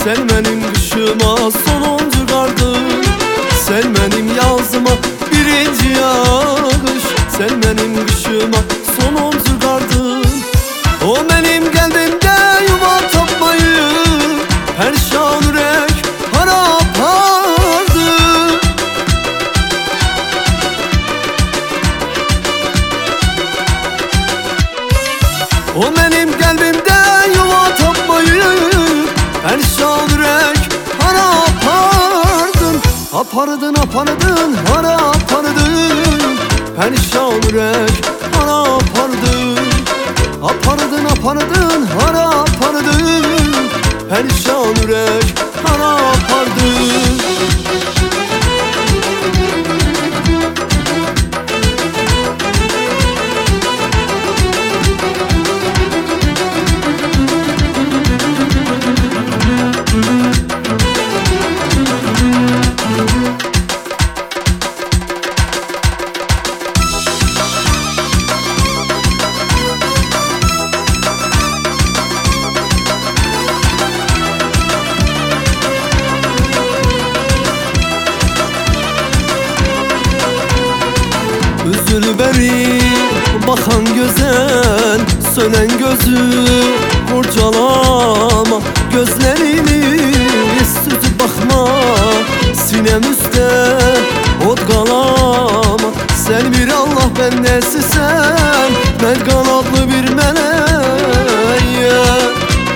Sen benim kışıma sonuncu kardın, sen benim yazıma birinci yağış. Sen benim kışıma sonuncu kardın. O benim kalbimde yuva tapmayı perşan yürek harap hardı. O benim kalbimde yuva tapmayı perşan yürek harap hardın. Apardın apardın harap hardın, perşan yürek harap hardın. Apardın apardın harap hardın, perşan yürek harap hardın. Üzülü beri bakan gözen, sönen gözü kurcalama. Gözlerini süzüp bakma, sinem üstte ot kalama. Sen bir Allah ben nesisen, ben kanatlı bir melek.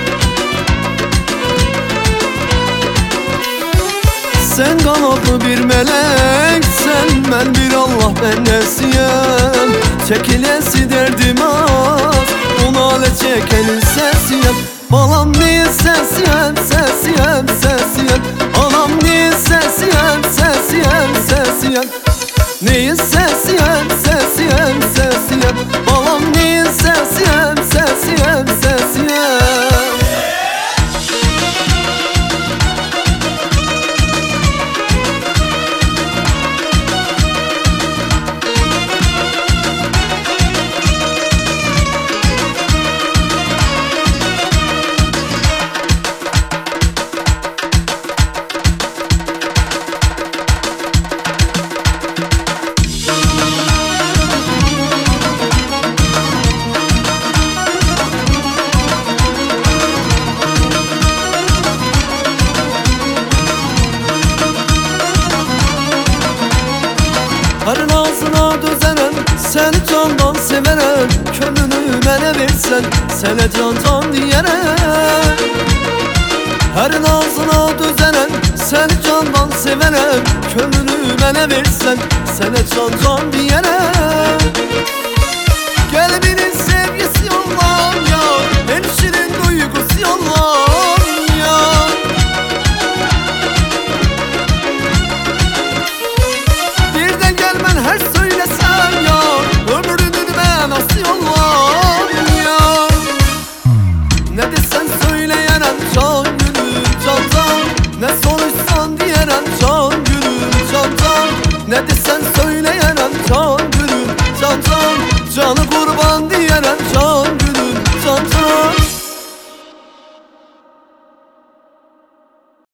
Sen kanatlı bir meleksen, ben bir Allah ben nesiyem. Çekilesi derdim az, ona le çekenin sesiyem. Balam niye sesiyem, sesiyem, sesiyem. Anam niye sesiyem, sesiyem, sesiyem. Niye sesiyem, sesiyem, sesiyem. Balam niye sesiyem, sesiyem, sesiyem. Her nazına dözenen, seni candan severen, könlünü mənə versen, sene candan diyerek. Her nazına dözenen, seni candan severen, könlünü mənə versen, sene candan diyerek. Kalbinin sevgisi yollar ya, en şirin duygusu yollar